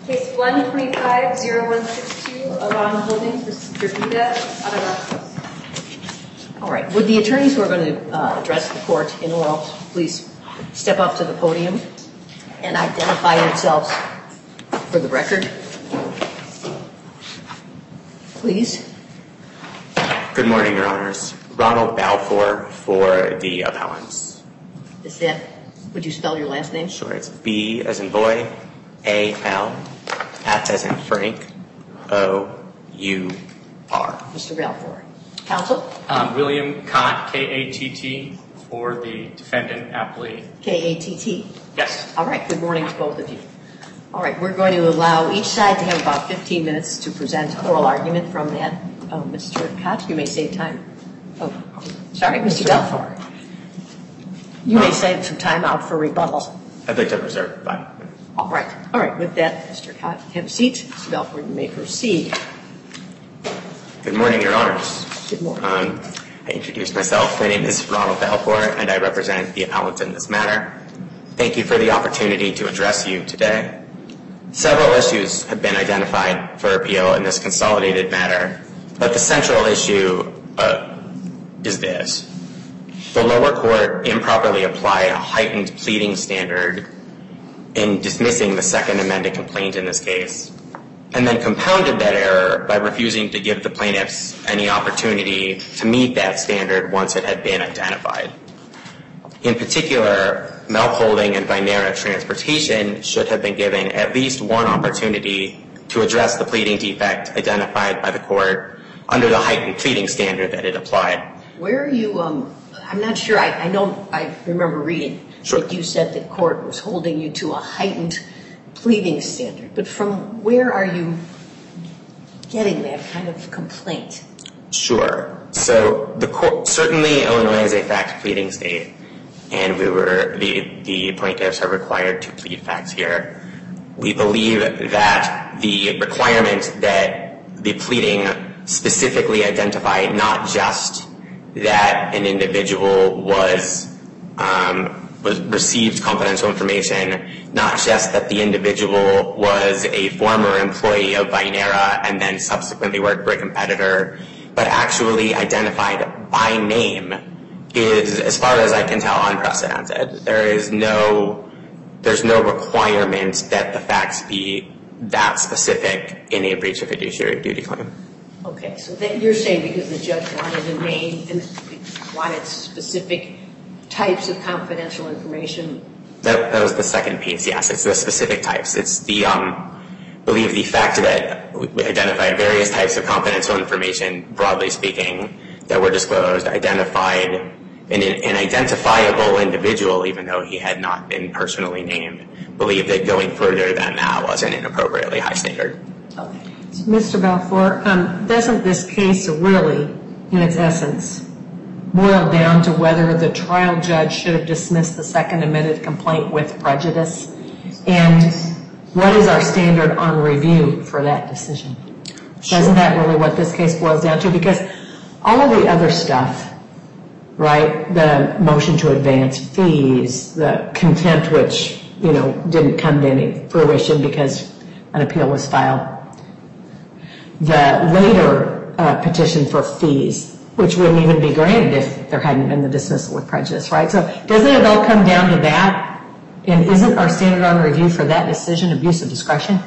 Case 125-0162, Aran Holdings v. Jurgita Adamopoulos. All right. Would the attorneys who are going to address the court in oral please step up to the podium and identify yourselves for the record? Please. Good morning, Your Honors. Ronald Balfour for the appellants. Would you spell your last name? Sure. It's B as in boy, A-L, F as in Frank, O-U-R. Mr. Balfour. Counsel? William Kott, K-A-T-T, for the defendant appellee. K-A-T-T? Yes. All right. Good morning to both of you. All right. We're going to allow each side to have about 15 minutes to present oral argument from that. Mr. Kott, you may save time. Oh, sorry, Mr. Balfour. You may save some time out for rebuttal. I'd like to reserve 5 minutes. All right. All right. With that, Mr. Kott, have a seat. Mr. Balfour, you may proceed. Good morning, Your Honors. Good morning. I introduced myself. My name is Ronald Balfour, and I represent the appellants in this matter. Thank you for the opportunity to address you today. Several issues have been identified for appeal in this consolidated matter, but the central issue is this. The lower court improperly applied a heightened pleading standard in dismissing the second amended complaint in this case, and then compounded that error by refusing to give the plaintiffs any opportunity to meet that standard once it had been identified. In particular, Melp Holding and Vinera Transportation should have been given at least one opportunity to address the pleading defect identified by the court under the heightened pleading standard that it applied. Where are you, I'm not sure, I know, I remember reading that you said the court was holding you to a heightened pleading standard, but from where are you getting that kind of complaint? Sure. So the court, certainly Illinois is a fact pleading state, and the plaintiffs are required to plead facts here. We believe that the requirement that the pleading specifically identify not just that an individual received confidential information, not just that the individual was a former employee of Vinera and then subsequently worked for a competitor, but actually identified by name is, as far as I can tell, unprecedented. There's no requirement that the facts be that specific in a breach of fiduciary duty claim. Okay, so that you're saying because the judge wanted a name and wanted specific types of confidential information? That was the second piece, yes. It's the specific types. It's the, believe the fact that we identified various types of confidential information, broadly speaking, that were disclosed, identified an identifiable individual, even though he had not been personally named, believe that going further than that was an inappropriately high standard. Okay. Mr. Balfour, doesn't this case really, in its essence, boil down to whether the trial judge should have dismissed the second amended complaint with prejudice? And what is our standard on review for that decision? Sure. Isn't that really what this case boils down to? Because all of the other stuff, right, the motion to advance fees, the contempt which, didn't come to any fruition because an appeal was filed, the later petition for fees, which wouldn't even be granted if there hadn't been the dismissal with prejudice, right? So doesn't it all come down to that? And isn't our standard on review for that decision abuse of discretion?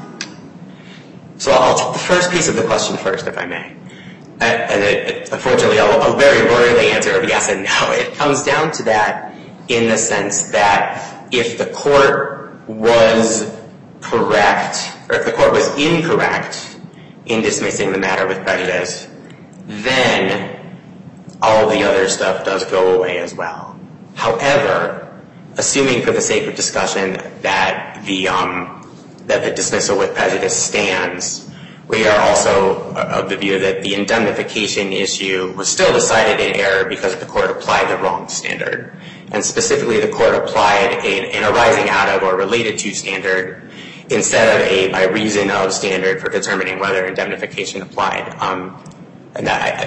So I'll take the first piece of the question first, if I may. And unfortunately, I'll very rarely answer yes and no. It comes down to that in the sense that if the court was correct, or if the court was incorrect in dismissing the matter with prejudice, then all the other stuff does go away as well. However, assuming for the sake of discussion that the dismissal with prejudice stands, we are also of the view that the indemnification issue was still decided in error because the court applied the wrong standard. And specifically, the court applied an arising out of or related to standard instead of a by reason of standard for determining whether indemnification applied. So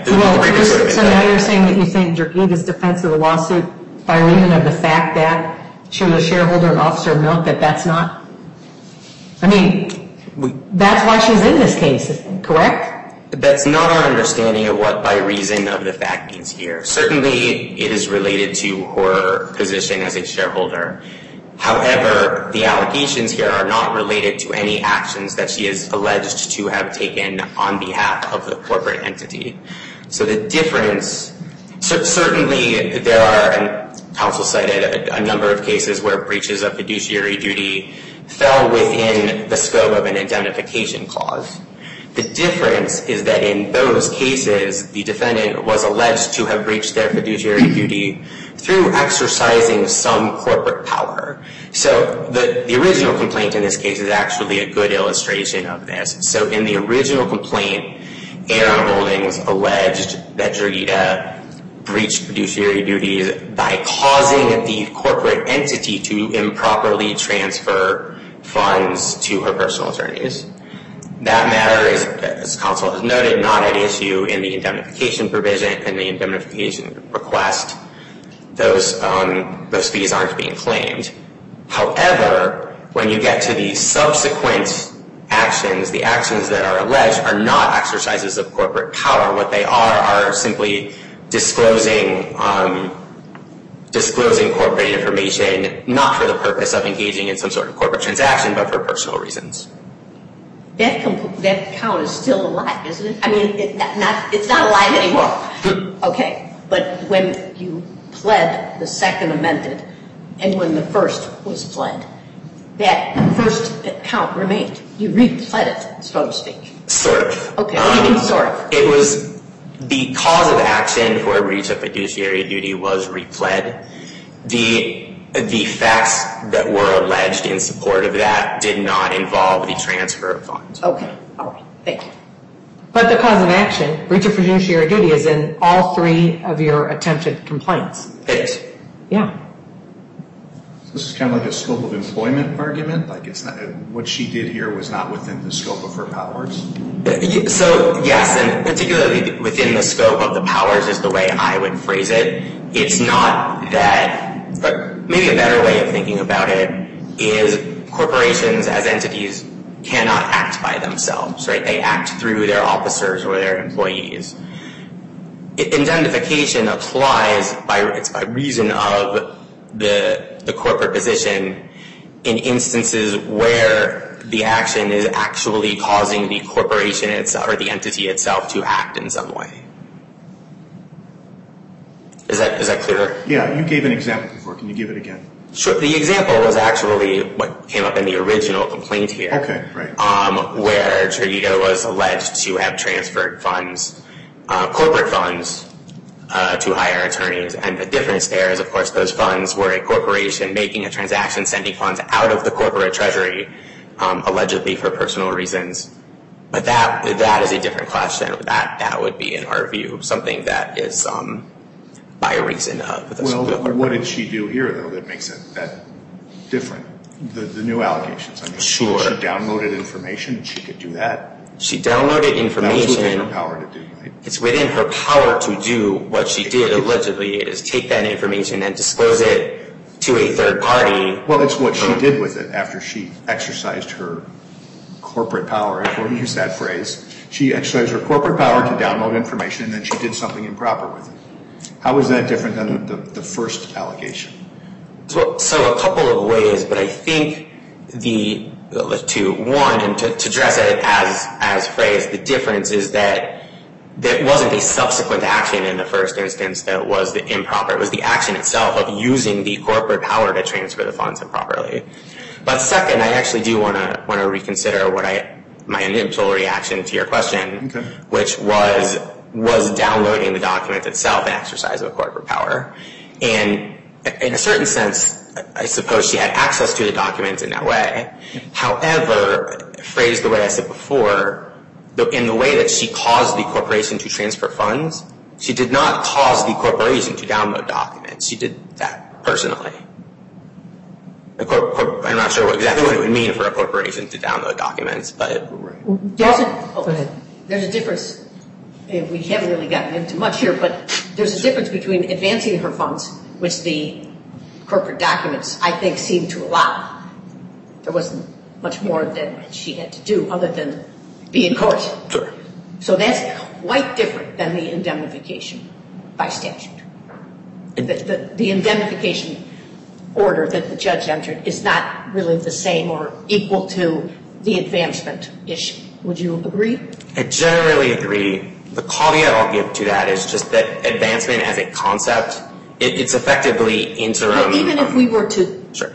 now you're saying that you think Jurgita's defense of the lawsuit by reason of the fact that she was a shareholder and officer of Milk, that's not? I mean, That's why she's in this case, correct? That's not our understanding of what by reason of the fact means here. Certainly, it is related to her position as a shareholder. However, the allegations here are not related to any actions that she is alleged to have taken on behalf of the corporate entity. So the difference, certainly there are, and counsel cited a number of cases where breaches of fiduciary duty fell within the scope of an indemnification clause. The difference is that in those cases, the defendant was alleged to have breached their fiduciary duty through exercising some corporate power. So the original complaint in this case is actually a good illustration of this. So in the original complaint, Aeron Holdings alleged that Jurgita breached fiduciary duties by causing the corporate entity to improperly transfer funds to her personal attorneys. That matter is, as counsel has noted, not at issue in the indemnification provision and the indemnification request. Those fees aren't being claimed. However, when you get to the subsequent actions, the actions that are alleged are not exercises of corporate power. What they are simply disclosing corporate information, not for the purpose of engaging in some sort of corporate transaction, but for personal reasons. That count is still alive, isn't it? I mean, it's not alive anymore. Okay, but when you pled the second amended and when the first was pled, that first count remained. You repled it, so to speak. Sort of. Okay, what do you mean sort of? It was the cause of action for a breach of fiduciary duty was repled. The facts that were alleged in support of that did not involve the transfer of funds. Okay, all right, thank you. But the cause of action, breach of fiduciary duty, is in all three of your attempted complaints. It is. Yeah. This is kind of like a scope of employment argument, like it's not, what she did here was not within the scope of her powers? So, yes, and particularly within the scope of the powers is the way I would phrase it. It's not that, but maybe a better way of thinking about it is corporations as entities cannot act by themselves, right? They act through their officers or their employees. Indemnification applies by reason of the corporate position in instances where the action is actually causing the corporation itself or the entity itself to act in some way. Is that clearer? Yeah, you gave an example before. Can you give it again? Sure. The example was actually what came up in the original complaint here. Okay, right. Where Jurgita was alleged to have transferred funds, corporate funds, to hire attorneys. And the difference there is, of course, those funds were a corporation making a transaction, sending funds out of the corporate treasury, allegedly for personal reasons. But that is a different question. That would be, in our view, something that is by reason of the Well, what did she do here, though, that makes it that different? The new allegations. I mean, sure. She downloaded information. She could do that. She downloaded information. That was within her power to do, right? It's within her power to do what she did, allegedly, is take that information and disclose it to a third party. Well, it's what she did with it after she exercised her corporate power, if we'll use that phrase. She exercised her corporate power to download information, and then she did something improper with it. How is that different than the first allegation? So a couple of ways, but I think to address it as phrased, the difference is that there wasn't a subsequent action in the first instance that was the improper. It was the action itself of using the corporate power to transfer the funds improperly. But second, I actually do want to reconsider my initial reaction to your question, okay, which was downloading the document itself an exercise of corporate power. And in a certain sense, I suppose she had access to the documents in that way. However, phrased the way I said before, in the way that she caused the corporation to transfer funds, she did not cause the corporation to download documents. She did that personally. I'm not sure exactly what it would mean for a corporation to download documents, but there's a difference. We haven't really gotten into much here, but there's a difference between advancing her funds, which the corporate documents, I think, seem to allow. There wasn't much more that she had to do other than be in court. Sure. So that's quite different than the indemnification by statute. The indemnification order that the judge entered is not really the same or equal to the advancement issue. Would you agree? I generally agree. The caveat I'll give to that is just that advancement as a concept, it's effectively interim. But even if we were to Sure.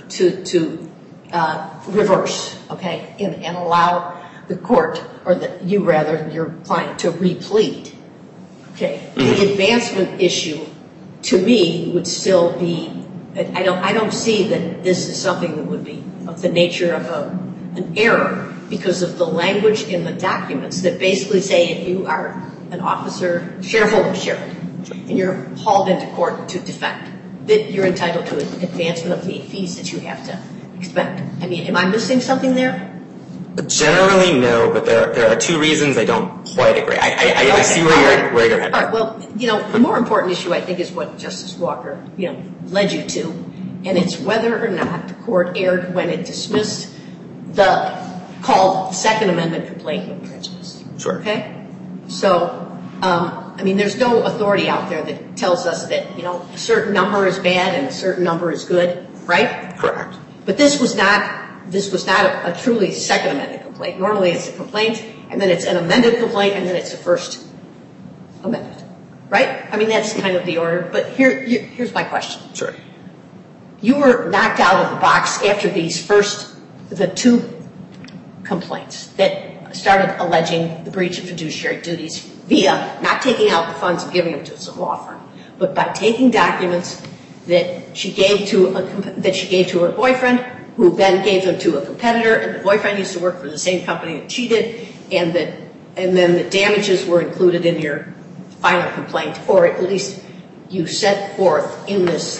reverse, okay, and allow the court, or your client, to replead, okay, the advancement issue, to me, would still be, I don't see that this is something that would be of the nature of an error because of the language in the documents that basically say if you are an officer, shareholder, and you're hauled into court to defend, that you're entitled to an advancement of the fees that you have to expend. I mean, am I missing something there? Generally, no, but there are two reasons I don't quite agree. I see where you're headed. All right, well, the more important issue, I think, is what Justice Walker, led you to, and it's whether or not the court erred when it dismissed the called Second Amendment complaint with prejudice. Sure. Okay? So, there's no authority out there that tells us that, a certain number is bad and a certain number is good, right? Correct. But this was not a truly Second Amendment complaint. Normally it's a complaint, and then it's an amended complaint, and then it's a First Amendment, right? That's kind of the order. But here's my question. Sure. You were knocked out of the box after the two complaints that started alleging the breach of fiduciary duties via not taking out the funds and giving them to some law firm, but by taking documents that she gave to her boyfriend, who then gave them to a competitor, and the boyfriend used to work for the same company that she did, and then the damages were included in your final complaint, or at least you set forth in this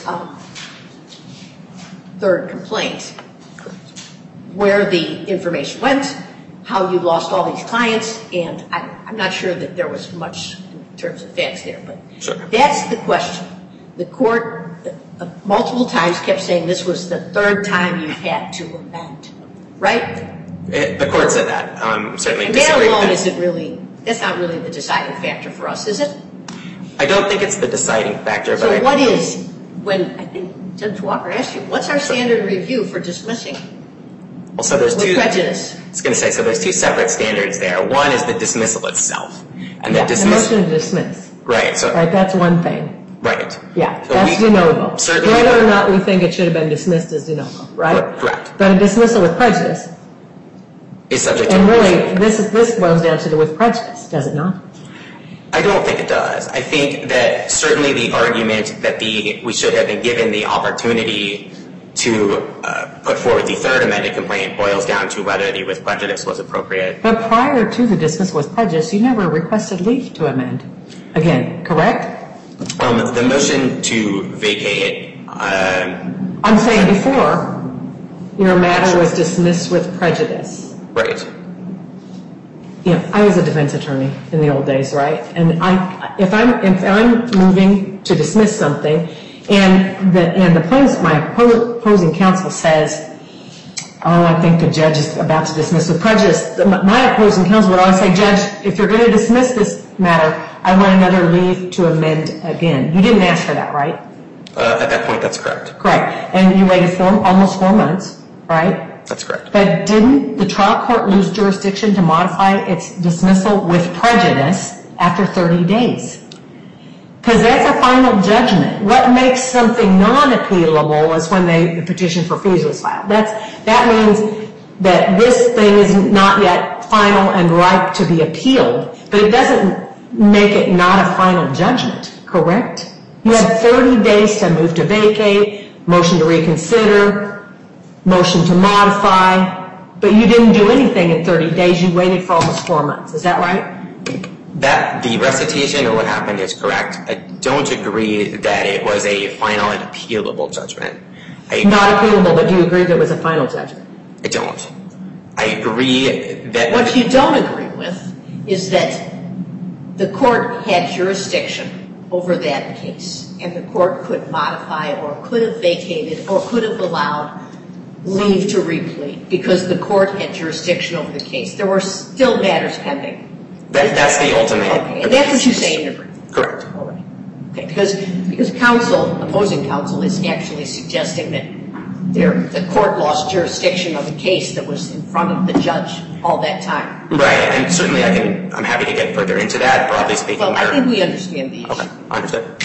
third complaint where the information went, how you lost all these clients, and I'm not sure that there was much in terms of facts there, but Sure. That's the question. The court multiple times kept saying this was the third time you had to amend, right? The court said that. Certainly And disagree that with alone that's not really the deciding factor for us, is it? I don't think it's the deciding factor, but So what is, when I think Judge Walker asked you, what's our standard review for dismissing well, so there's with two. prejudice? I was going to say, so there's two separate standards there. One is the dismissal itself, and The motion to dismiss. Right. So Right, that's one thing. right. Yeah, So that's de novo. certainly- Whether or not we think it should have been dismissed is de novo, right? Correct. But a dismissal with prejudice, Is subject to. and really, this boils down to the with prejudice, does it not? I don't think it does. I think that certainly the argument that we should have been given the opportunity to put forward the third amended complaint boils down to whether the with prejudice was appropriate. But prior to the dismissal with prejudice, you never requested leave to amend. Again, correct? The motion to vacate. I'm saying before your matter was dismissed with prejudice. Right. I was a defense attorney in the old days, right? And if I'm moving to dismiss something, and my opposing counsel says, "Oh, I think the judge is about to dismiss with prejudice," my opposing counsel would always say, "Judge, if you're going to dismiss this matter, I want another leave to amend again." You didn't ask for that, right? At that point, that's correct. Correct. And you waited almost 4 months, right? That's correct. But didn't the trial court lose jurisdiction to modify its dismissal with prejudice after 30 days? Because that's a final judgment. What makes something non-appealable is when the petition for fees was filed. That means that this thing is not yet final and ripe to be appealed, but it doesn't make it not a final judgment, correct? You had 30 days to move to vacate, motion to reconsider, motion to modify, but you didn't do anything in 30 days. You waited for almost 4 months. Is that right? The recitation of what happened is correct. I don't agree that it was a final and appealable judgment. Not appealable, but do you agree that it was a final judgment? I don't. I agree that... What you don't agree with is that the court had jurisdiction over that case, and the court could modify or could have vacated or could have allowed leave to replete because the court had jurisdiction over the case. There were still matters pending. That's the ultimate. Okay, and that's what you say in your brief. Correct. All right. Okay, because counsel, opposing counsel, is actually suggesting that the court lost jurisdiction of a case that was in front of the judge all that time. Right, and certainly I'm happy to get further into that, broadly speaking. Well, I think we understand the issue. Okay, understood.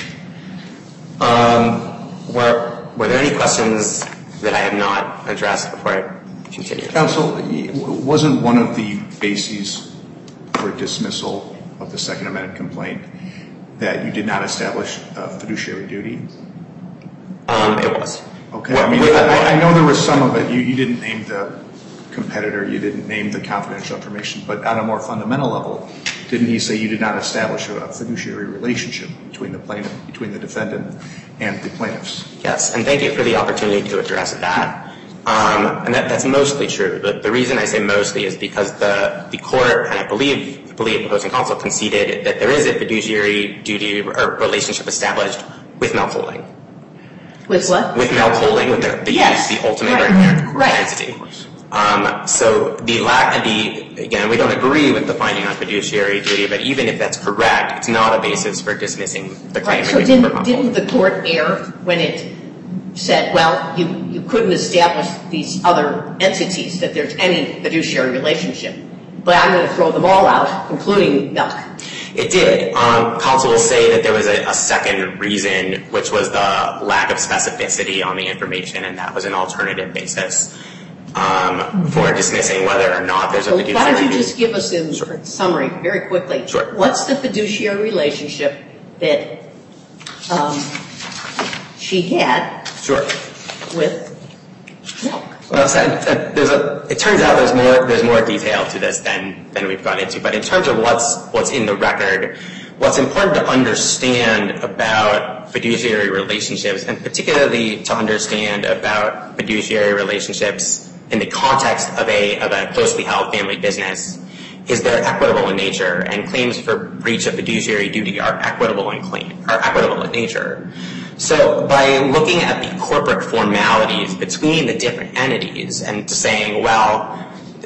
Were there any questions that I have not addressed before I continue? Counsel, wasn't one of the bases for dismissal of the Second Amendment complaint that you did not establish a fiduciary duty? It was. Okay. I know there was some of it. You didn't name the competitor. You didn't name the confidential information. But on a more fundamental level, didn't he say you did not establish a fiduciary relationship between the defendant and the plaintiffs? Yes, and thank you for the opportunity to address that. And that's mostly true. The reason I say mostly is because the court, and I believe opposing counsel conceded that there is a fiduciary duty or relationship established with Milk Holding. With what? With Milk Holding, with the ultimate entity. So again, we don't agree with the finding on fiduciary duty, but even if that's correct, it's not a basis for dismissing the claim. Right. So didn't the court err when it said, well, you couldn't establish these other entities, that there's any fiduciary relationship, but I'm going to throw them all out, including Milk? It did. Counsel will say that there was a second reason, which was the lack of specificity on the information, and that was an alternative basis for dismissing whether or not there's a fiduciary duty. Why don't you just give us a summary very quickly? Sure. What's the fiduciary relationship that she had with Milk? Well, it turns out there's more detail to this than we've gone into. But in terms of what's in the record, what's important to understand about fiduciary relationships, and particularly to understand about fiduciary relationships in the context of a closely held family business, is they're equitable in nature, and claims for breach of fiduciary duty are equitable in nature. So by looking at the corporate formalities between the different entities and saying, well,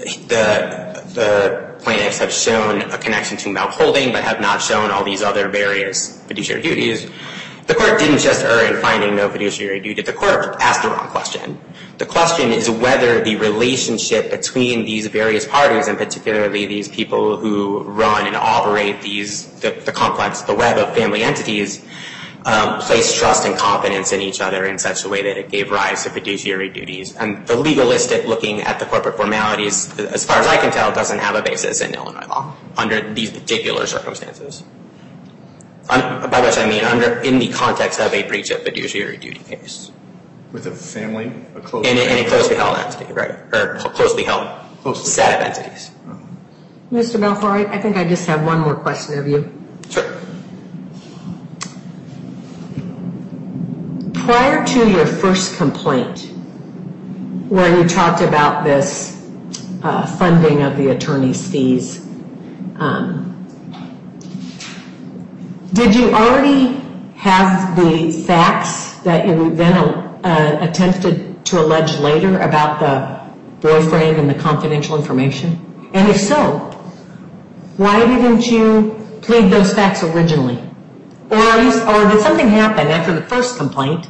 the plaintiffs have shown a connection to Milk Holding but have not shown all these other various fiduciary duties, the court didn't just err in finding no fiduciary duty. The court asked the wrong question. The question is whether the relationship between these various parties, and particularly these people who run and operate the web of family entities, place trust and confidence in each other in such a way that it gave rise to fiduciary duties. And the legalistic looking at the corporate formalities, as far as I can tell, doesn't have a basis in Illinois law under these particular circumstances. By which I mean in the context of a breach of fiduciary duty case. With a family? In a closely held entity, right? Or closely held set of entities. Mr. Balfour, I think I just have one more question of you. Sure. Prior to your first complaint, where you talked about this funding of the attorney's fees, did you already have the facts that you then attempted to allege later about the boyfriend and the confidential information? And if so, why didn't you plead those facts originally? Or did something happen after the first complaint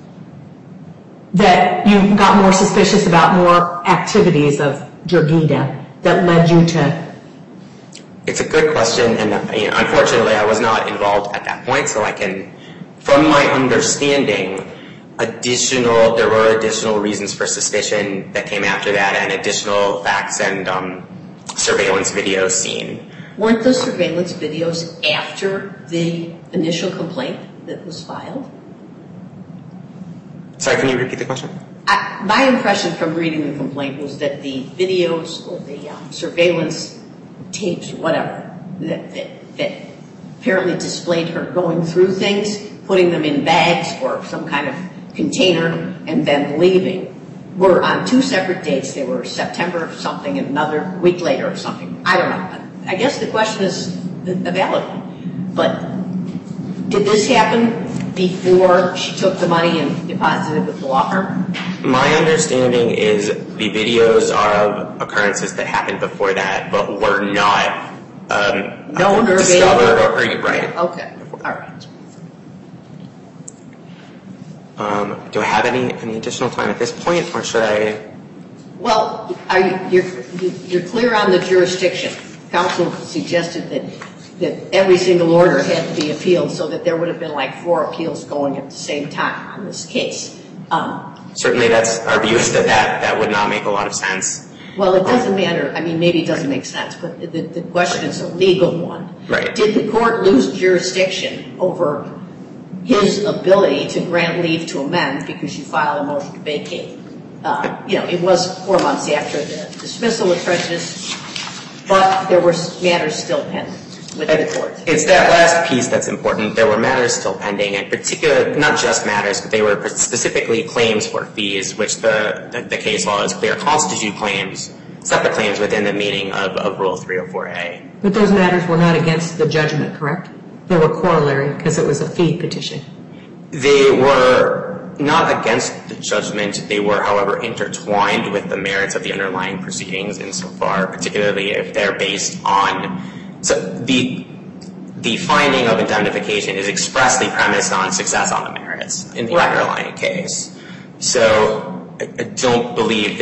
that you got more suspicious about more activities of Jurgita that led you to? It's a good question, and unfortunately I was not involved at that point, so I can, from my understanding, there were additional reasons for suspicion that came after that, and additional facts and surveillance videos seen. Weren't those surveillance videos after the initial complaint that was filed? Sorry, can you repeat the question? My impression from reading the complaint was that the videos or the surveillance tapes, whatever, that apparently displayed her going through things, putting them in bags or some kind of container, and then leaving, were on two separate dates. They were September of something and another week later or something. I don't know. I guess the question is a valid one. But did this happen before she took the money and deposited it with the law firm? My understanding is the videos are of occurrences that happened before that, but were not known or discovered available. or right. Okay, all right. Do I have any additional time at this point, or should I? Well, you're clear on the jurisdiction. Counsel suggested that every single order had to be appealed, so that there would have been like 4 appeals going at the same time on this case. Certainly, that's our view is that would not make a lot of sense. Well, it doesn't matter. I mean, maybe it doesn't make sense, but the question is a legal one. Right. Did the court lose jurisdiction over his ability to grant leave to amend because you filed a motion to vacate? It was 4 months after the dismissal with prejudice, but there were matters still pending with the court. It's that last piece that's important. There were matters still pending, in particular, not just matters, but they were specifically claims for fees, which the case law is clear constitute claims, separate claims within the meaning of Rule 304A. But those matters were not against the judgment, correct? They were corollary because it was a fee petition. They were not against the judgment. They were, however, intertwined with the merits of the underlying proceedings insofar, particularly if they're based on. So the finding of indemnification is expressly premised on success on the merits in the underlying case. So I don't believe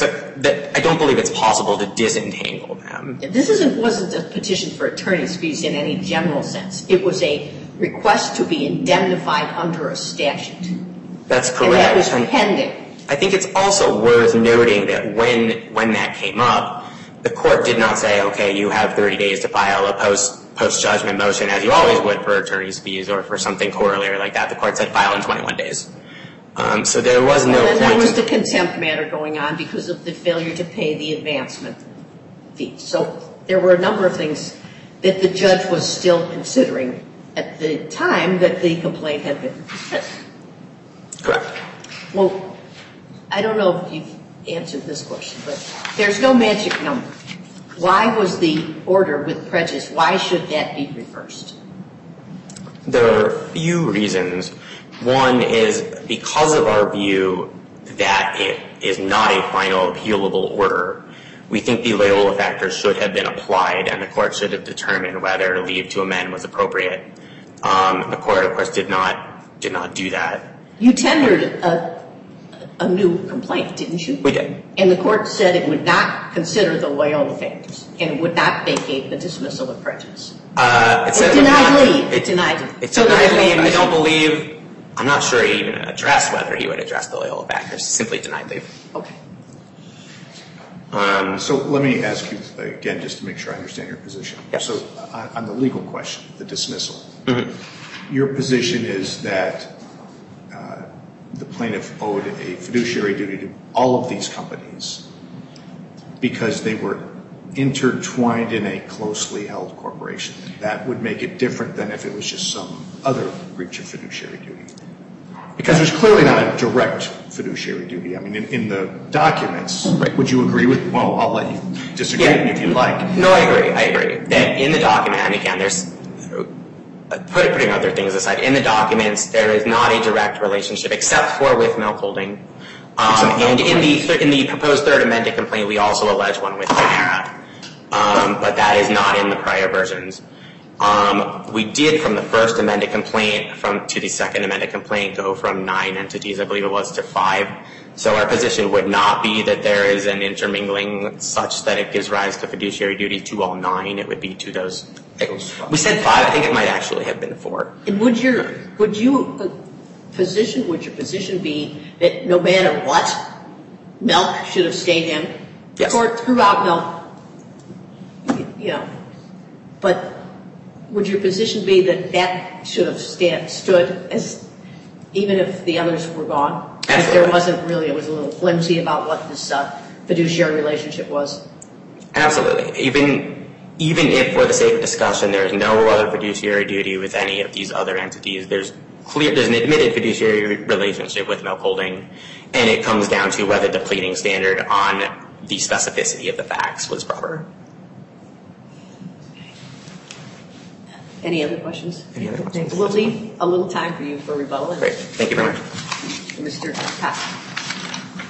it's possible to disentangle them. This wasn't a petition for attorney's fees in any general sense. It was a request to be indemnified under a statute. That's correct. And that was pending. I think it's also worth noting that when that came up, the court did not say, okay, you have 30 days to file a post-judgment motion, as you always would for attorney's fees or for something corollary like that. The court said file in 21 days. So there was no point. There was the contempt matter going on because of the failure to pay the advancement fee. So there were a number of things that the judge was still considering at the time that the complaint had been dismissed. Correct. Well, I don't know if you've answered this question, but there's no magic number. Why was the order with prejudice, why should that be reversed? There are a few reasons. One is because of our view that it is not a final appealable order, we think the Loyola factors should have been applied and the court should have determined whether leave to amend was appropriate. The court, of course, did not do that. You tendered a new complaint, didn't you? We did. And the court said it would not consider the Loyola factors and it would not vacate the dismissal of prejudice. It denied leave. It denied leave. It denied leave. I don't believe, I'm not sure he even addressed whether he would address the Loyola factors. Simply denied leave. Okay. So let me ask you again, just to make sure I understand your position. Yes. So on the legal question, the dismissal, your position is that the plaintiff owed a fiduciary duty to all of these companies because they were intertwined in a closely held corporation. That would make it different than if it was just some other breach of fiduciary duty. Because there's clearly not a direct fiduciary duty. I mean, in the documents, would you agree with, well, I'll let you disagree if you'd like. No, I agree. That in the document, and again, there's, putting other things aside, in the documents, there is not a direct relationship except for with Milk Holding. And in the proposed third amended complaint, we also allege one with Panera. But that is not in the prior versions. We did, from the first amended complaint to the second amended complaint, go from 9 entities, I believe it was, to 5. So our position would not be that there is an intermingling such that it gives rise to fiduciary duty to all 9. It would be to those. We said 5. I think it might actually have been 4. And would your position be that no matter what, Milk should have stayed in? Yes. The court threw out Milk, but would your position be that should have stood as, even if the others were gone? Because there wasn't really, it was a little flimsy about what this fiduciary relationship was? Absolutely. Even if, for the sake of discussion, there is no other fiduciary duty with any of these other entities, there's an admitted fiduciary relationship with Milk Holding, and it comes down to whether the pleading standard on the specificity of the facts was proper. Any other questions? Any other questions? We'll leave a little time for you for rebuttal. Great. Thank you very much. Mr. Cox.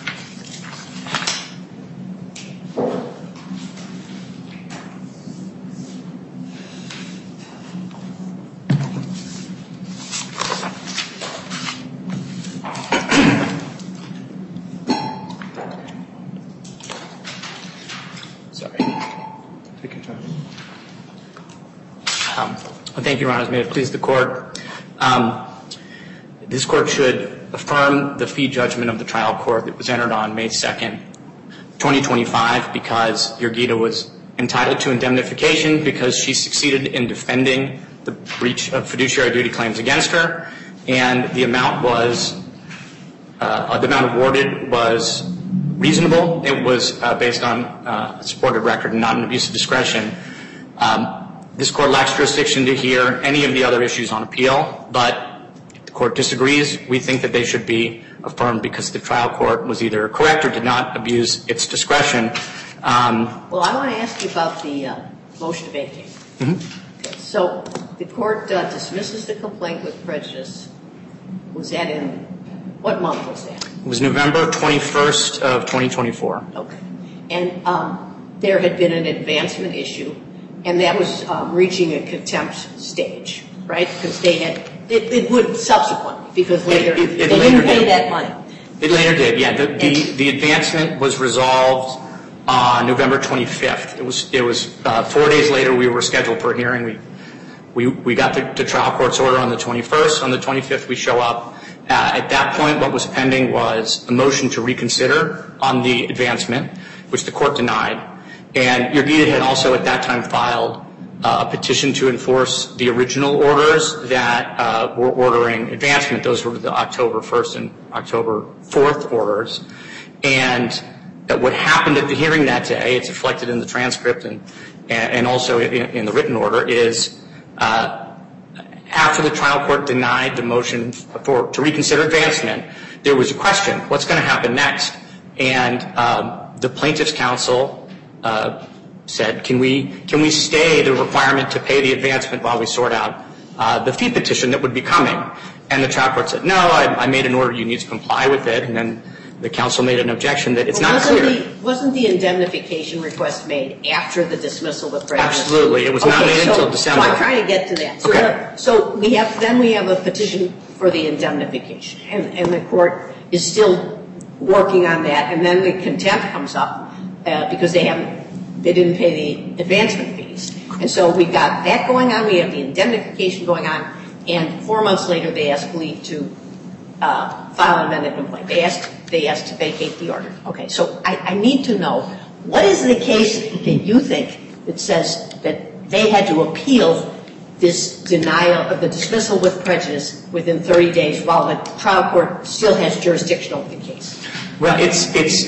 Take your time. Thank you, Your Honors. May it please the Court. This Court should affirm the fee judgment of the trial court that was entered on May 2nd, 2025, because Jurgita was entitled to indemnification because she succeeded in defending the breach of fiduciary duty claims against her, and the amount awarded was reasonable. It was based on a supported record and not an abuse of discretion. This Court lacks jurisdiction to hear any of the other issues on appeal, but if the Court disagrees, we think that they should be affirmed because the trial court was either correct or did not abuse its discretion. Well, I want to ask you about the motion to vacate. Okay, so the Court dismisses the complaint with prejudice. Was that in, what month was that? It was November 21st of 2024. Okay. And there had been an advancement issue, and that was reaching a contempt stage, right? Because they had, it would subsequently, because later, they didn't pay that money. It later did, yeah. The advancement was resolved on November 25th. It was 4 days later we were scheduled for a hearing. We got the trial court's order on the 21st. On the 25th we show up. At that point what was pending was a motion to reconsider on the advancement, which the court denied. And Jurgita had also at that time filed a petition to enforce the original orders that were ordering advancement. Those were the October 1st and October 4th orders. And what happened at the hearing that day, it's reflected in the transcript and also in the written order, is after the trial court denied the motion to reconsider advancement, there was a question, what's going to happen next? And the plaintiff's counsel said, can we stay the requirement to pay the advancement while we sort out the fee petition that would be coming? And the trial court said, no, I made an order, you need to comply with it. And then the counsel made an objection that it's not clear. Wasn't the indemnification request made after the dismissal with prejudice? Absolutely. It was not made until December. So I'm trying to get to that. Okay. So we have a petition for the indemnification, and the court is still working on that. And then the contempt comes up because they didn't pay the advancement fees. And so we've got that going on. We have the indemnification going on. And 4 months later, they asked leave to file an amended complaint. They asked to vacate the order. Okay, so I need to know, what is the case that you think that says that they had to appeal this denial of the dismissal with prejudice within 30 days while the trial court still has jurisdiction over the case? Well, it's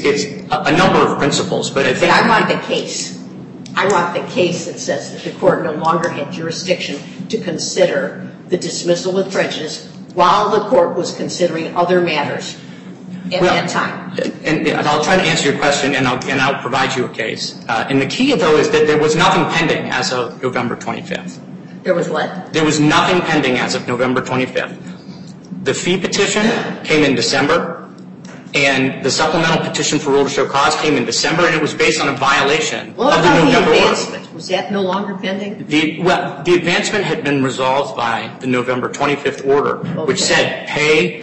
a number of principles, but I think... But I want the case. I want the case that says that the court no longer had jurisdiction to consider the dismissal with prejudice while the court was considering other matters at that time. And I'll try to answer your question, and I'll provide you a case. And the key, though, is that there was nothing pending as of November 25th. There was what? There was nothing pending as of November 25th. The fee petition came in December, and the supplemental petition for rule to show cause came in December, and it was based on a violation of the November order. Advancement? Was that no longer pending? The advancement had been resolved by the November 25th order, which said pay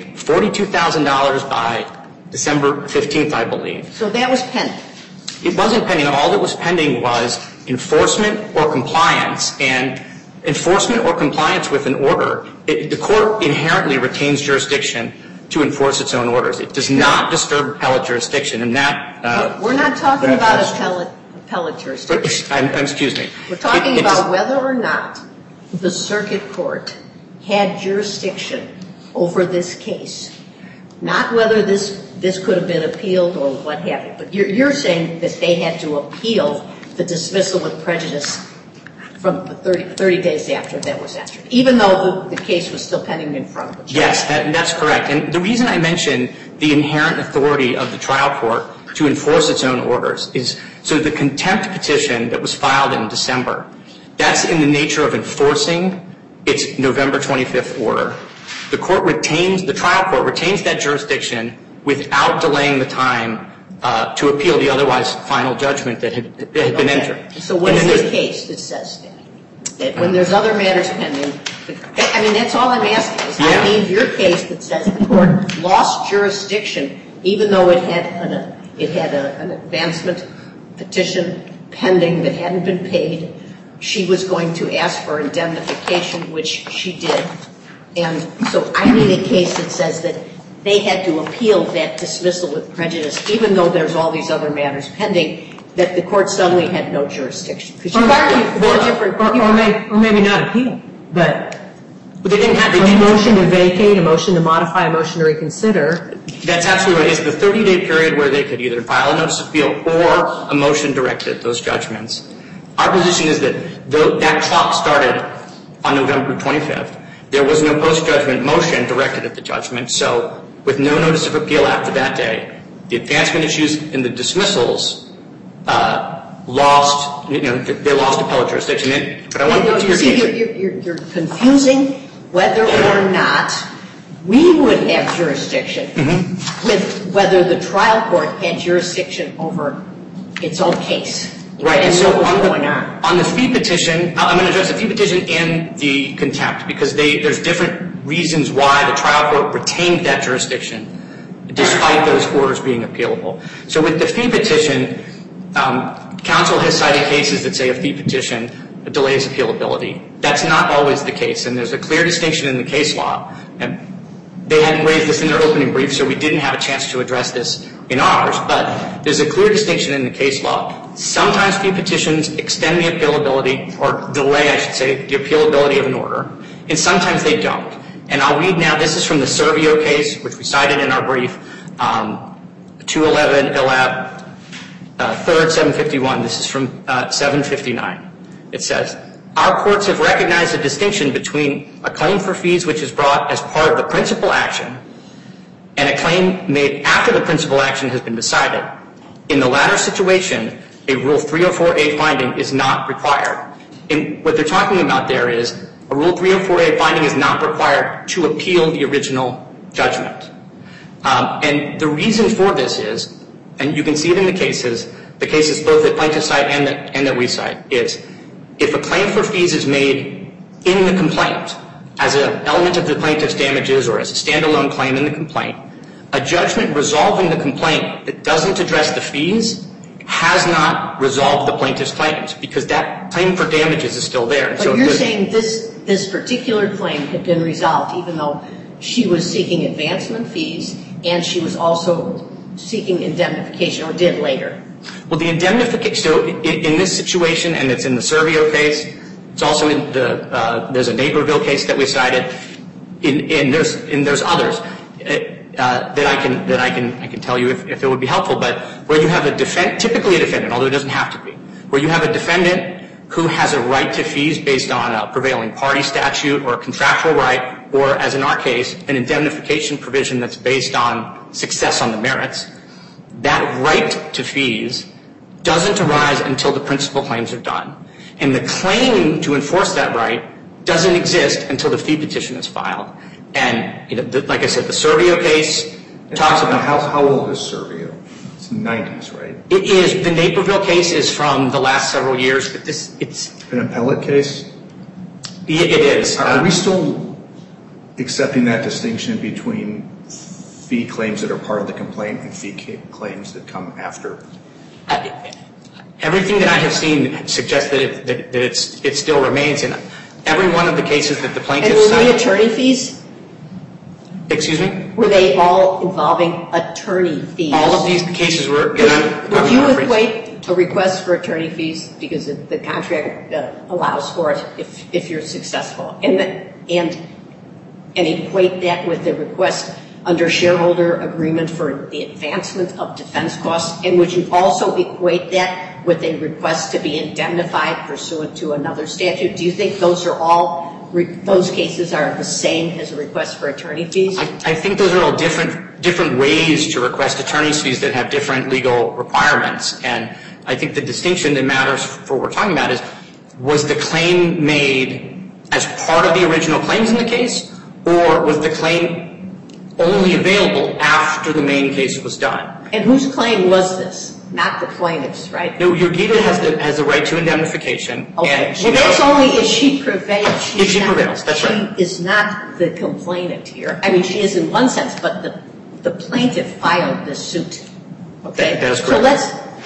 $42,000 by December 15th, I believe. So that was pending? It wasn't pending. All that was pending was enforcement or compliance. And enforcement or compliance with an order, the court inherently retains jurisdiction to enforce its own orders. It does not disturb appellate jurisdiction. And that... We're not talking about appellate jurisdiction. Excuse me. We're talking about whether or not the circuit court had jurisdiction over this case. Not whether this could have been appealed or what have you. But you're saying that they had to appeal the dismissal with prejudice from the 30 days after that was entered, even though the case was still pending in front of the judge. Yes, that's correct. And the reason I mentioned the inherent authority of the trial court to enforce its own orders is so the contempt petition that was filed in December, that's in the nature of enforcing its November 25th order. The trial court retains that jurisdiction without delaying the time to appeal the otherwise final judgment that had been entered. So what is the case that says that? That when there's other matters pending, I mean, that's all I'm asking is I need your case that says the court lost jurisdiction even though it had an advancement petition pending that hadn't been paid. She was going to ask for indemnification, which she did. And so I need a case that says that they had to appeal that dismissal with prejudice, even though there's all these other matters pending, that the court suddenly had no jurisdiction. Because you argued four different... Or maybe not appeal, but they didn't have... a motion to vacate, a motion to modify, a motion to reconsider. That's absolutely right. It's the 30-day period where they could either file a notice of appeal or a motion directed at those judgments. Our position is that that clock started on November 25th. There was no post-judgment motion directed at the judgment, so with no notice of appeal after that day, the advancement issues in the dismissals lost, they lost appellate jurisdiction. But I want to get to your case. You're confusing whether or not we would have jurisdiction with whether the trial court had jurisdiction over its own case. Right, and so what was going on the fee petition, I'm going to address the fee petition and the contempt, because there's different reasons why the trial court retained that jurisdiction, despite those orders being appealable. So with the fee petition, counsel has cited cases that say a fee petition delays appealability. That's not always the case, and there's a clear distinction in the case law. And they hadn't raised this in their opening brief, so we didn't have a chance to address this in ours, but there's a clear distinction in the case law. Sometimes fee petitions extend the appealability, or delay, I should say, the appealability of an order, and sometimes they don't. And I'll read now, this is from the Servio case, which we cited in our brief, 211 ILAB 3rd 751. This is from 759. It says, our courts have recognized a distinction between a claim for fees which is brought as part of the principal action and a claim made after the principal action has been decided. In the latter situation, a Rule 304A finding is not required. And what they're talking about there is a Rule 304A finding is not required to appeal the original judgment. And the reason for this is, and you can see it in the cases both that plaintiffs cite and that we cite, is if a claim for fees is made in the complaint as an element of the plaintiff's damages or as a standalone claim in the complaint, a judgment resolving the complaint that doesn't address the fees has not resolved the plaintiff's claims, because that claim for damages is still there. But you're saying this particular claim had been resolved even though she was seeking advancement fees and she was also seeking indemnification, or did later? Well, the indemnification, so in this situation, and it's in the Servio case, it's also in there's a Naperville case that we cited, and there's others that I can tell you if it would be helpful, but where you have typically a defendant, although it doesn't have to be, where you have a defendant who has a right to fees based on a prevailing party statute or a contractual right, or as in our case, an indemnification provision that's based on success on the merits. That right to fees doesn't arise until the principal claims are done. And the claim to enforce that right doesn't exist until the fee petition is filed. And like I said, the Servio case talks about... How old is Servio? It's the 90s, right? It is. The Naperville case is from the last several years, but it's... An appellate case? It is. Are we still accepting that distinction between fee claims that are part of the complaint and fee claims that come after? Everything that I have seen suggests that it still remains in every one of the cases that the plaintiffs cite. And were they attorney fees? Excuse me? Were they all involving attorney fees? All of these cases were... Would you equate a request for attorney fees, because the contract allows for it if you're successful, and equate that with the request under shareholder agreement for the advancement of defense costs? And would you also equate that with a request to be indemnified pursuant to another statute? Do you think those cases are the same as a request for attorney fees? I think those are all different ways to request attorney's fees that have different legal requirements. And I think the distinction that matters for what we're talking about is, was the claim made as part of the original claims in the case, or was the claim only available after the main case was done? And whose claim was this? Not the plaintiff's, right? No, Yogita has the right to indemnification. Okay. Well, that's only if she prevails. If she prevails, that's right. She is not the complainant here. I mean, she is in one sense, but the plaintiff filed this suit. Okay? That is correct. So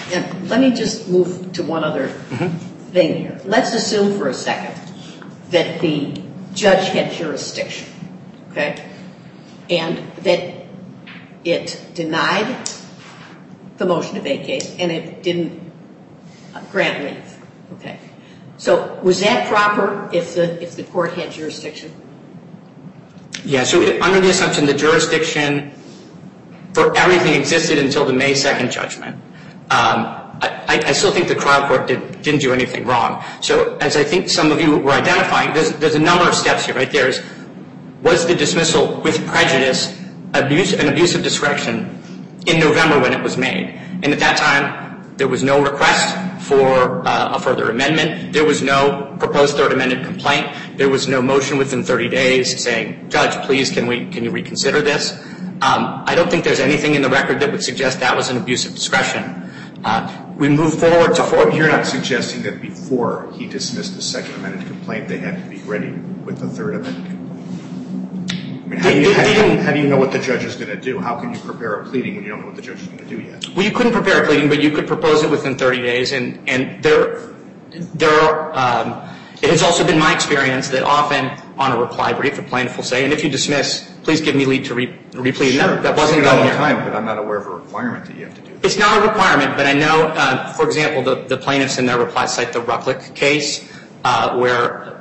And let me just move to one other thing here. Let's assume for a second that the judge had jurisdiction, okay, and that it denied the motion to vacate and it didn't grant leave, okay. So was that proper if the court had jurisdiction? Yeah, so under the assumption that jurisdiction for everything existed until the May 2nd judgment, I still think the trial court didn't do anything wrong. So as I think some of you were identifying, there's a number of steps here, right? Was the dismissal with prejudice an abuse of discretion in November when it was made? And at that time, there was no request for a further amendment. There was no proposed third amended complaint. There was no motion within 30 days saying, Judge, please, can you reconsider this? I don't think there's anything in the record that would suggest that was an abuse of discretion. We move forward to You're not suggesting that before he dismissed the second amended complaint, they had to be ready with the third amended complaint? I mean, how do you know what the judge is going to do? How can you prepare a pleading when you don't know what the judge is going to do yet? Well, you couldn't prepare a pleading, but you could propose it within 30 days. And it has also been my experience that often on a reply brief, the plaintiff will say, and if you dismiss, please give me leave to replead. Sure, that wasn't done all the here. time, but I'm not aware of a requirement that you have to do that. It's not a requirement, but I know, for example, the plaintiffs in their reply cite the Rucklick case where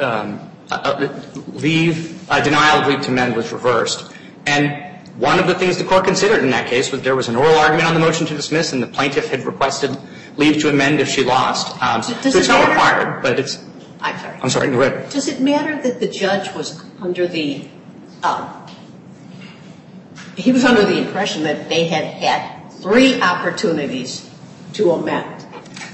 denial of leave to amend was reversed. And one of the things the court considered in that case was there was an oral argument on the motion to dismiss, and the plaintiff had requested leave to amend if she lost. So it's not required, but it's... I'm sorry, go ahead. Does it matter that the judge was under the impression that they had had 3 opportunities to amend?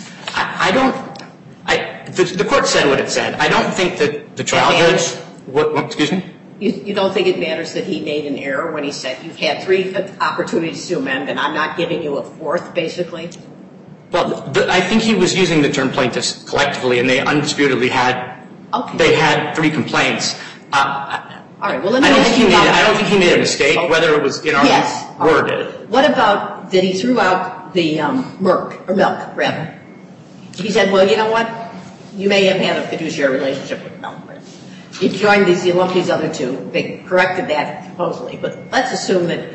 The court said what it said. I don't think that the trial judge... Excuse me? You don't think it matters that he made an error when he said you've had 3 opportunities to amend and I'm not giving you a 4th, basically? Well, I think he was using the term plaintiffs collectively, and they undisputedly had 3 complaints. All right, well, let me ask you about... I don't think he made a mistake, whether it was worded. What about that he threw out the milk, rather? He said, well, you know what? You may have had a fiduciary relationship with milk. You joined you lumped these other 2. They corrected that supposedly. But let's assume that,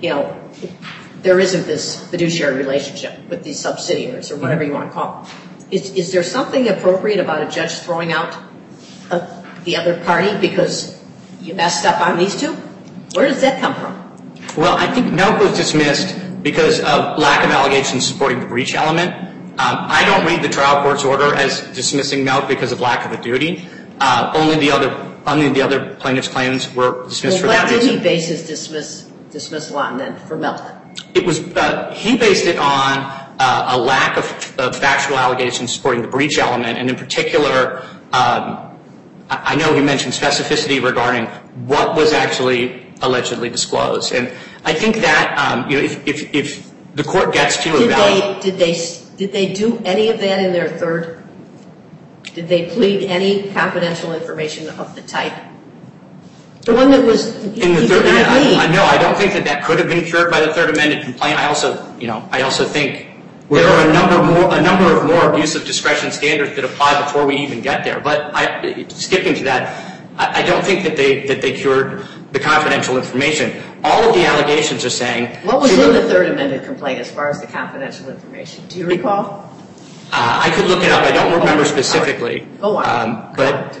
there isn't this fiduciary relationship with these subsidiaries or whatever you want to call them. Is there something appropriate about a judge throwing out the other party because you messed up on these 2? Where does that come from? Well, I think milk was dismissed because of lack of allegations supporting the breach element. I don't read the trial court's order as dismissing milk because of lack of a duty. Only the other plaintiff's claims were dismissed for that reason. What did he base his dismissal on then for milk? It was he based it on a lack of factual allegations supporting the breach element, and in particular, I know he mentioned specificity regarding what was actually allegedly disclosed, and I think that if the court gets to evaluate, did they do any of that in their third? Did they plead any confidential information of the type? The one that was in the third. No, I don't think that could have been cured by the third amended complaint. I also think there are a number of more abuse of discretion standards that apply before we even get there. But skipping to that, I don't think that they cured the confidential information. All of the allegations are saying. What was in the third amended complaint as far as the confidential information? Do you recall? I could look it up. I don't remember specifically. Go on. But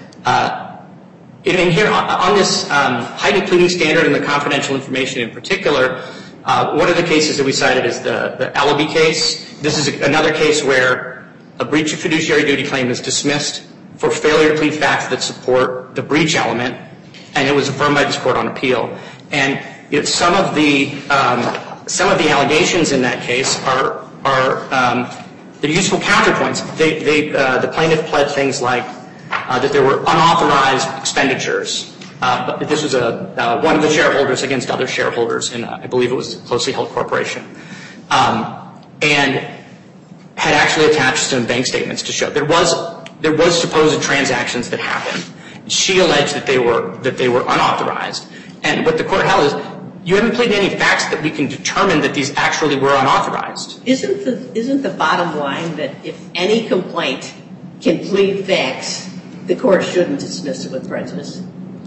in here, on this heightened pleading standard and the confidential information in particular, one of the cases that we cited is the Allaby case. This is another case where a breach of fiduciary duty claim is dismissed for failure to plead facts that support the breach element, and it was affirmed by this court on appeal. And some of the allegations in that case are they're useful counterpoints. The plaintiff pled things like that there were unauthorized expenditures. This was one of the shareholders against other shareholders, and I believe it was a closely held corporation, and had actually attached some bank statements to show there was supposed transactions that happened. She alleged that they were unauthorized, and what the court held is You haven't pleaded any facts that we can determine that these actually were unauthorized. Isn't the bottom line that if any complaint can plead facts, the court shouldn't dismiss it with prejudice?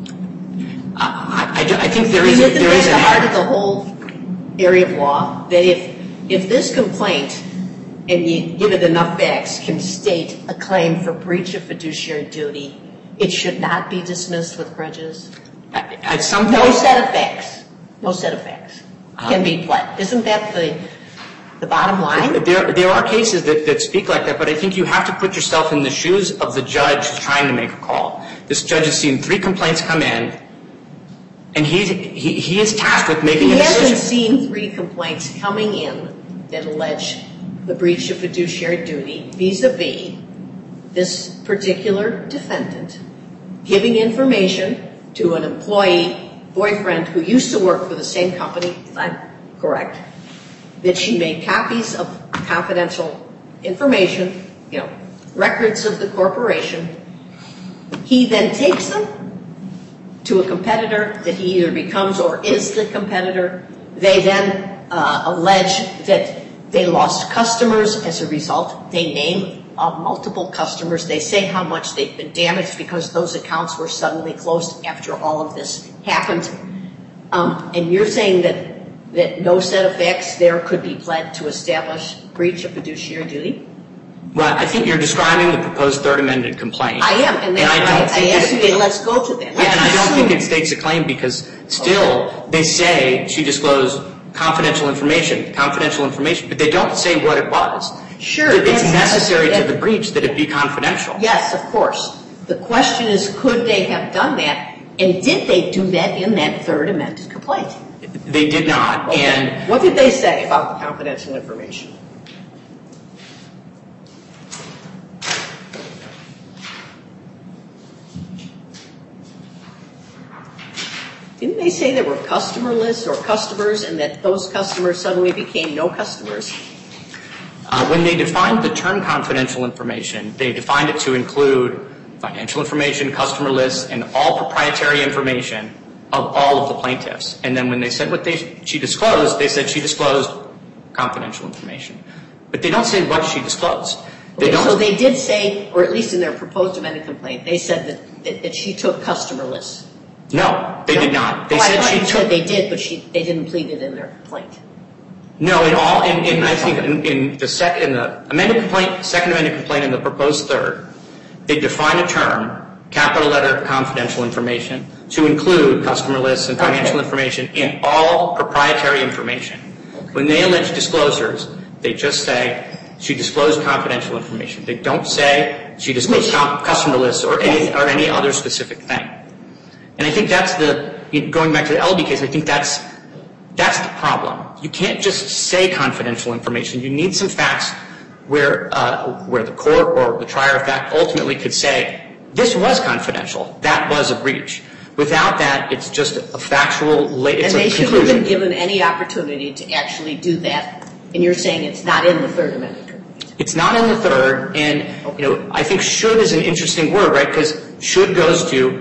I think there is. Isn't that the heart of the whole area of law? That if this complaint, and you give it enough facts, can state a claim for breach of fiduciary duty, it should not be dismissed with prejudice? At some point, No set of facts can be pled. Isn't that the bottom line? There are cases that speak like that, but I think you have to put yourself in the shoes of the judge trying to make a call. This judge has seen 3 complaints come in, and he is tasked with making a decision. He hasn't seen 3 complaints coming in that allege the breach of fiduciary duty vis-a-vis this particular defendant giving information to an employee, boyfriend, who used to work for the same company, if I'm correct, that she made copies of confidential information, records of the corporation. He then takes them to a competitor that he either becomes or is the competitor. They then allege that they lost customers as a result. They name multiple customers. They say how much they've been damaged because those accounts were suddenly closed after all of this happened. And you're saying that no set of facts there could be pled to establish breach of fiduciary duty? Well, I think you're describing the proposed third amended complaint. I am, and that's why I asked you, let's go to that. Yeah, and I don't think it states a claim because still they say she disclosed confidential information, but they don't say what it was. Sure. It's necessary to the breach that it be confidential. Yes, of course. The question is, could they have done that, and did they do that in that third amended complaint? They did not. Okay. And what did they say about the confidential information? Didn't they say there were customer lists or customers and that those customers suddenly became no customers? When they defined the term confidential information, they defined it to include financial information, customer lists, and all proprietary information of all of the plaintiffs. And then when they said what she disclosed, they said she disclosed confidential information. But they don't say what she disclosed. So they did say, or at least in their proposed amended complaint, they said that she took customer lists. No, they did not. They said she took. They did, but they didn't plead it in their complaint. No, I think in the amended complaint, second amended complaint, and the proposed third, they define a term, capital letter confidential information, to include customer lists and financial information in all proprietary information. When they allege disclosures, they just say she disclosed confidential information. They don't say she disclosed customer lists or any other specific thing. And I think that's going back to the Elby case, I think that's the problem. You can't just say confidential information. You need some facts where the court or the trier of fact ultimately could say, this was confidential. That was a breach. Without that, it's just a factual conclusion. And they should have been given any opportunity to actually do that. And you're saying it's not in the third amendment complaint. It's not in the third. And, I think should is an interesting word, right? Because should goes to,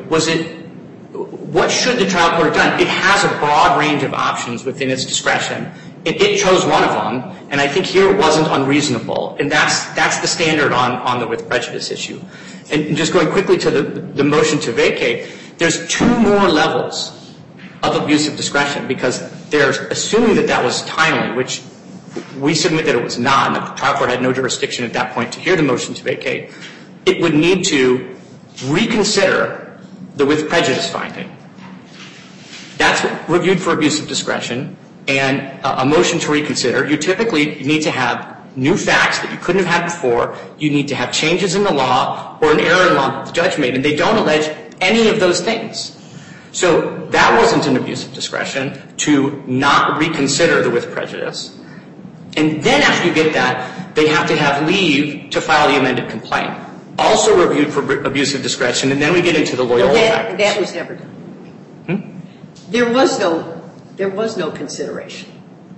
what should the trial court have done? It has a broad range of options within its discretion. It chose one of them, and I think here it wasn't unreasonable. And that's the standard on the with prejudice issue. And just going quickly to the motion to vacate, there's 2 more levels of abuse of discretion because they're assuming that was timely, which we submit that it was not, and the trial court had no jurisdiction at that point to hear the motion to vacate. It would need to reconsider the with prejudice finding. That's reviewed for abuse of discretion, and a motion to reconsider. You typically need to have new facts that you couldn't have had before. You need to have changes in the law or an error in law that the judge made, and they don't allege any of those things. So that wasn't an abuse of discretion to not reconsider the with prejudice. And then after you get that, they have to have leave to file the amended complaint. Also reviewed for abuse of discretion, and then we get into the Loyola factors. That was never done. There was no consideration.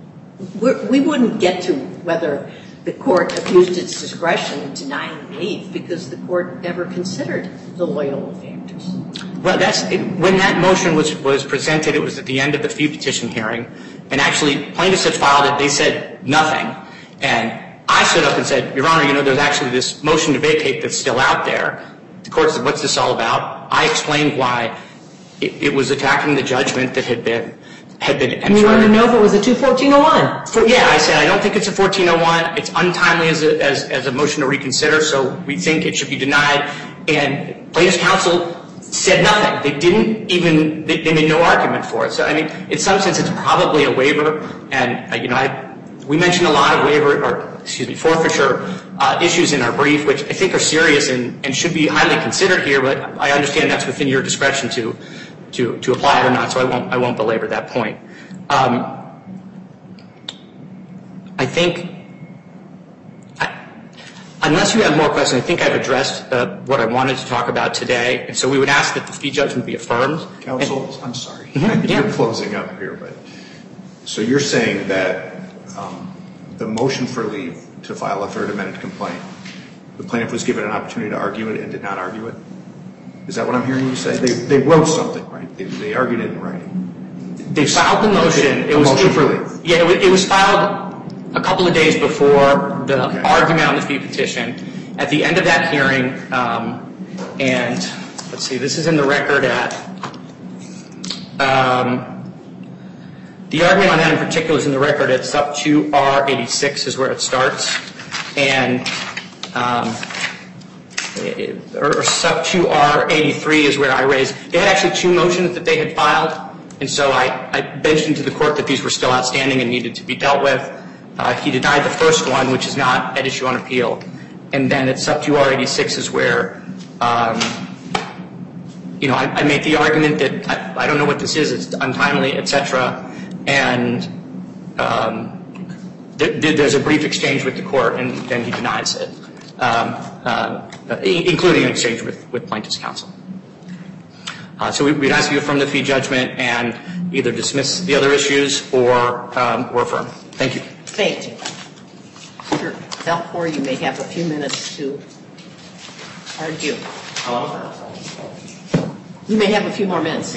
We wouldn't get to whether the court abused its discretion in denying leave because the court never considered the Loyola factors. Well, when that motion was presented, it was at the end of the fee petition hearing, and actually plaintiffs had filed it. They said nothing, and I stood up and said, Your Honor, there's actually this motion to vacate that's still out there. The court said, what's this all about? I explained why it was attacking the judgment that had been entered. You wanted to know if it was a 214-01? Yeah, I said I don't think it's a 1401. It's untimely as a motion to reconsider, so we think it should be denied. And plaintiffs' counsel said nothing. They made no argument for it. So, I mean, in some sense, it's probably a waiver. And, we mentioned a lot of forfeiture issues in our brief, which I think are serious and should be highly considered here, but I understand that's within your discretion to apply it or not, so I won't belabor that point. I think, unless you have more questions, I think I've addressed what I wanted to talk about today, and so we would ask that the fee judgment be affirmed. Counsel, I'm sorry. Yeah. You're closing up here, but so you're saying that the motion for leave to file a third amended complaint, the plaintiff was given an opportunity to argue it and did not argue it? Is that what I'm hearing you say? They wrote something, right? They argued it in writing. They filed the motion. A motion for leave. Yeah, it was filed a couple of days before the argument on the fee petition. At the end of that hearing, and let's see, this is in the record at, the argument on that in particular is in the record at sub 2R86 is where it starts, and or sub 2R83 is where I raised. They had actually two motions that they had filed, and so I mentioned to the court that these were still outstanding and needed to be dealt with. He denied the first one, which is not at issue on appeal, and then at sub 2R86 is where I made the argument that I don't know what this is, it's untimely, etc. And there's a brief exchange with the court, and then he denies it, including an exchange with plaintiff's counsel. So we'd ask you to affirm the fee judgment and either dismiss the other issues or affirm. Thank you. Thank you. Mr. Belfour, you may have a few minutes to argue. You may have a few more minutes.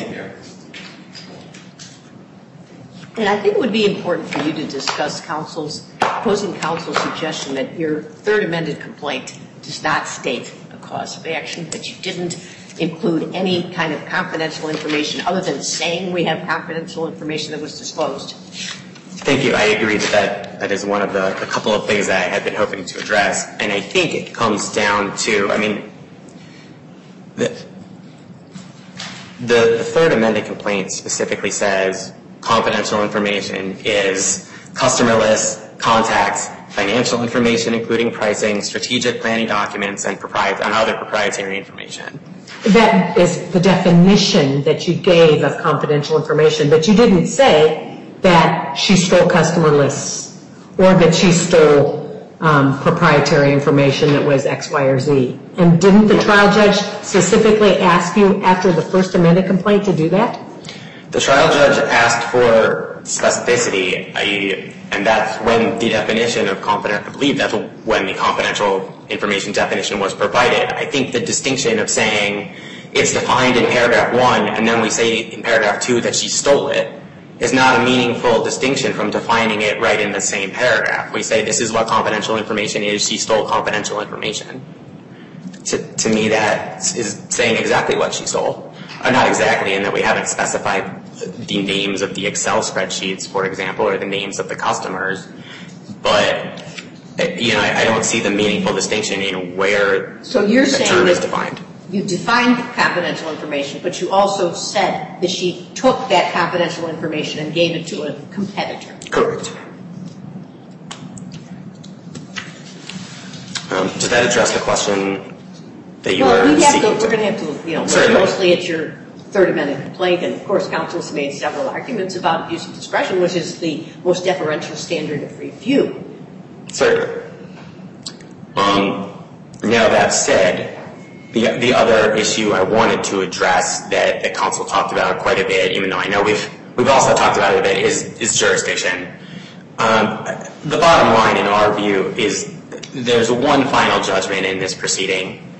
And I think it would be important for you to discuss opposing counsel's suggestion that your third amended complaint does not state a cause of action, that you didn't include any kind of confidential information other than saying we have confidential information that was disclosed. Thank you. I agree that is one of the couple of things that I had been hoping to address. And I think it comes down to, the third amended complaint specifically says confidential information is customer lists, contacts, financial information, including pricing, strategic planning documents, and other proprietary information. That is the definition that you gave of confidential information, but you didn't say that she stole customer lists or that she stole proprietary information that was X, Y, or Z. And didn't the trial judge specifically ask you after the first amended complaint to do that? The trial judge asked for specificity, and that's when the definition of confidential, I believe that's when the confidential information definition was provided. I think the distinction of saying it's defined in paragraph 1 and then we say in paragraph 2 that she stole it is not a meaningful distinction from defining it right in the same paragraph. We say this is what confidential information is, she stole confidential information. To me, that is saying exactly what she stole. Not exactly, in that we haven't specified the names of the Excel spreadsheets, for example, or the names of the customers. But, I don't see the meaningful distinction in where the term is defined. You defined confidential information, but you also said that she took that confidential information and gave it to a competitor. Correct. Does that address the question that you were seeking? We're going to have to look mostly at your third amendment complaint, and of course counsel has made several arguments about abuse of discretion, which is the most deferential standard of review. Certainly. Now that said, the other issue I wanted to address that the counsel talked about quite a bit, even though I know we've also talked about it a bit, is jurisdiction. The bottom line in our view is there's one final judgment in this proceeding,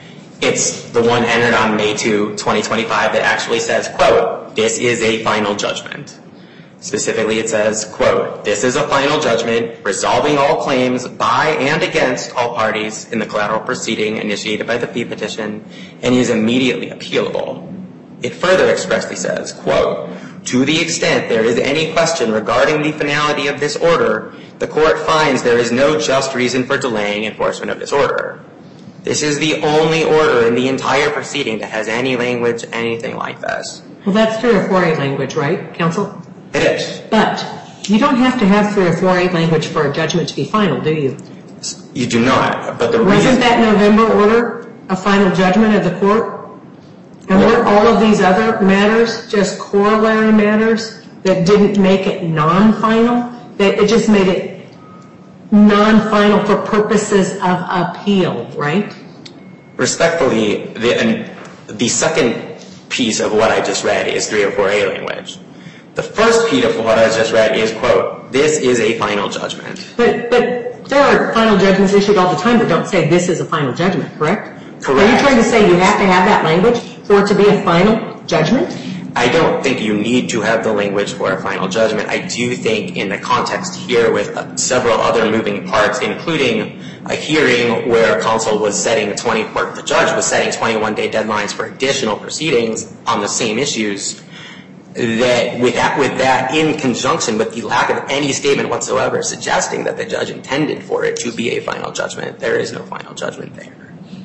It's the one entered on May 2, 2025 that actually says, quote, this is a final judgment. Specifically, it says, quote, this is a final judgment resolving all claims by and against all parties in the collateral proceeding initiated by the fee petition and is immediately appealable. It further expressly says, quote, to the extent there is any question regarding the finality of this order, the court finds there is no just reason for delaying enforcement of this order. This is the only order in the entire proceeding that has any language, anything like this. Well, that's 304A language, right, counsel? It is. But you don't have to have 304A language for a judgment to be final, do you? You do not. But the Wasn't that November order a final judgment of the court? And weren't all of these other matters just corollary matters that didn't make it non-final? That it just made it non-final for purposes of appeal, right? Respectfully, the second piece of what I just read is 304A language. The first piece of what I just read is, quote, this is a final judgment. But there are final judgments issued all the time that don't say this is a final judgment, correct? Correct. Are you trying to say you have to have that language for it to be a final judgment? I don't think you need to have the language for a final judgment. I do think in the context here with several other moving parts, including a hearing where counsel was setting the judge was setting 21-day deadlines for additional proceedings on the same issues, that with that in conjunction with the lack of any statement whatsoever suggesting that the judge intended for it to be a final judgment, there is no final judgment there.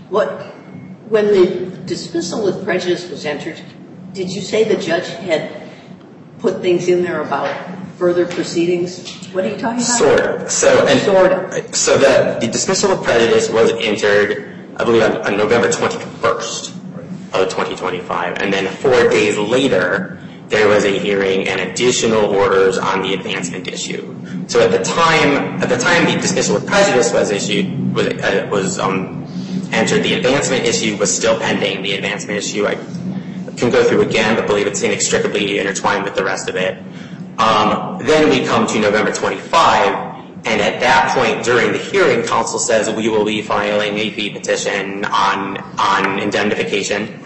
When the dismissal with prejudice was entered, did you say the judge had put things in there about further proceedings? What are you talking about? Sort of. So the dismissal with prejudice was entered, I believe, on November 21st of 2025. And then 4 days later, there was a hearing and additional orders on the advancement issue. So at the time the dismissal with prejudice was entered, the advancement issue was still pending. The advancement issue I can go through again, but believe it's inextricably intertwined with the rest of it. Then we come to November 25, and at that point during the hearing, counsel says we will be filing a fee petition on indemnification.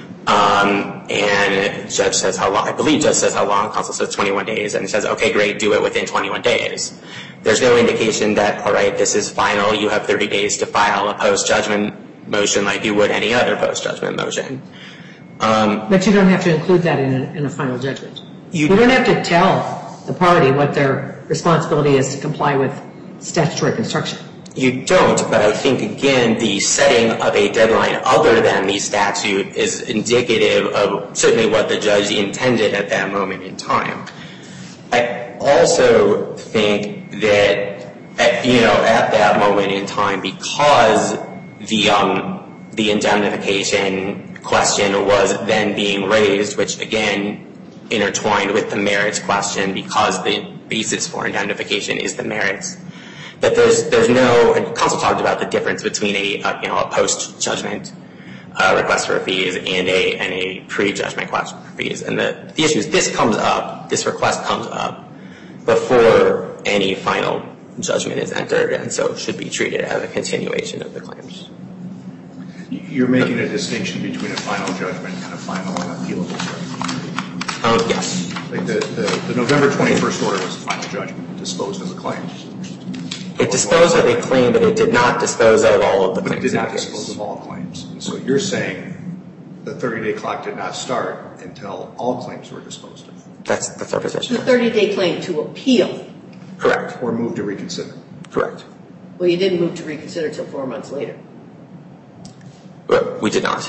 And judge says how long, I believe judge says how long, counsel says 21 days, and he says, okay, great, do it within 21 days. There's no indication that, all right, this is final, you have 30 days to file a post-judgment motion like you would any other post-judgment motion. But you don't have to include that in a final judgment. You don't have to tell the party what their responsibility is to comply with statutory construction. You don't, but I think, again, the setting of a deadline other than the statute is indicative of certainly what the judge intended at that moment in time. I also think that, at that moment in time, because the indemnification question was then being raised, which, again, intertwined with the merits question because the basis for indemnification is the merits, that there's no, and counsel talked about the difference between a post-judgment request for fees and a pre-judgment request for fees. And the issue is this request comes up before any final judgment is entered, and so should be treated as a continuation of the claims. You're making a distinction between a final judgment and a final and appealable judgment. Yes. Like the November 21st order was a final judgment. It disposed of the claim. It disposed of a claim, but it did not dispose of all of the claims. It did not dispose of all claims. And so you're saying the 30-day clock did not start until all claims were disposed of. That's our position. The 30-day claim to appeal. Correct. Or move to reconsider. Correct. Well, you didn't move to reconsider until 4 months later. We did not.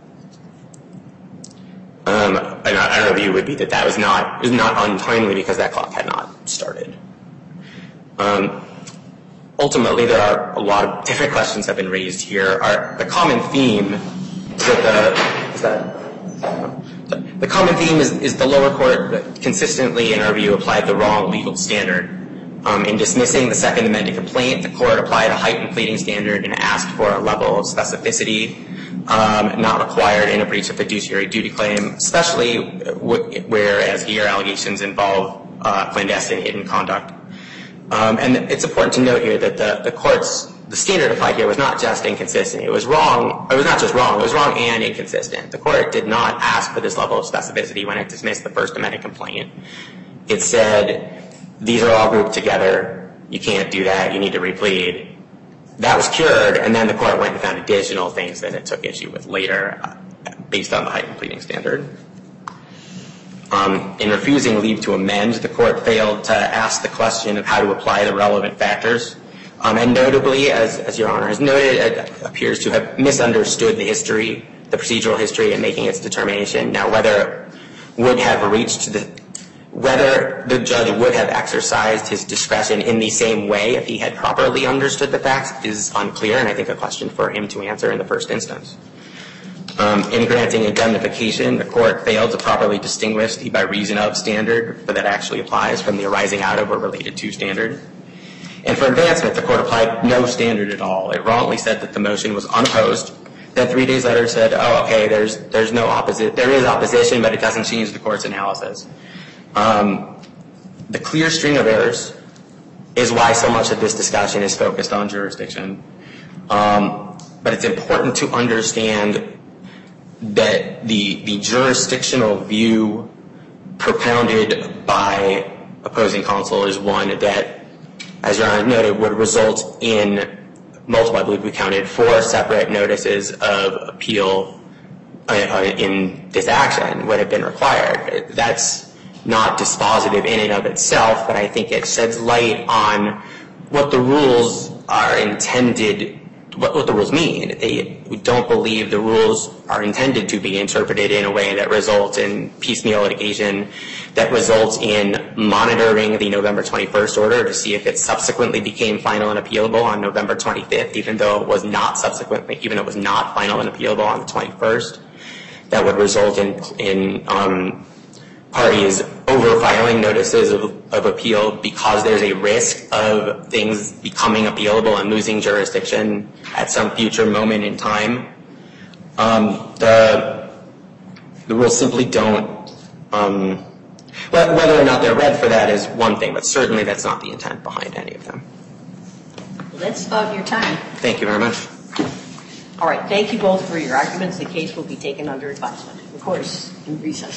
And our view would be that was not untimely because that clock had not started. Ultimately, there are a lot of different questions that have been raised here. The common theme is the lower court consistently, in our view, applied the wrong legal standard. In dismissing the Second Amendment complaint, the court applied a heightened pleading standard and asked for a level of specificity not required in a breach of fiduciary duty claim, especially whereas here allegations involve clandestine hidden conduct. And it's important to note here that the standard applied here was not just inconsistent. It was wrong. It was not just wrong. It was wrong and inconsistent. The court did not ask for this level of specificity when it dismissed the First Amendment complaint. It said, these are all grouped together. You can't do that. You need to replead. That was cured, and then the court went and found additional things that it took issue with later based on the heightened pleading standard. In refusing leave to amend, the court failed to ask the question of how to apply the relevant factors. And notably, as Your Honor has noted, it appears to have misunderstood the history, the procedural history in making its determination. Now, whether the judge would have exercised his discretion in the same way if he had properly understood the facts is unclear, and I think a question for him to answer in the first instance. In granting indemnification, the court failed to properly distinguish the by reason of standard that actually applies from the arising out of or related to standard. And for advancement, the court applied no standard at all. It wrongly said that the motion was unopposed. Then 3 days later said, oh, okay, there's no opposite. There is opposition, but it doesn't change the court's analysis. The clear string of errors is why so much of this discussion is focused on jurisdiction. But it's important to understand that the jurisdictional view propounded by opposing counsel is one that, as Your Honor noted, would result in multiple, I believe we counted 4 separate notices of appeal in this action would have been required. That's not dispositive in and of itself, but I think it sheds light on what the rules are intended, what the rules mean. We don't believe the rules are intended to be interpreted in a way that results in piecemeal litigation, that results in monitoring the November 21st order to see if it subsequently became final and appealable on November 25th, even though it was not final and appealable on the 21st. That would result in parties over-filing notices of appeal because there's a risk of things becoming appealable and losing jurisdiction at some future moment in time. The rules simply don't, whether or not they're read for that is one thing, but certainly that's not the intent behind any of them. Well, that's about your time. Thank you very much. All right, thank you both for your arguments. The case will be taken under advisement. Of course, in recess.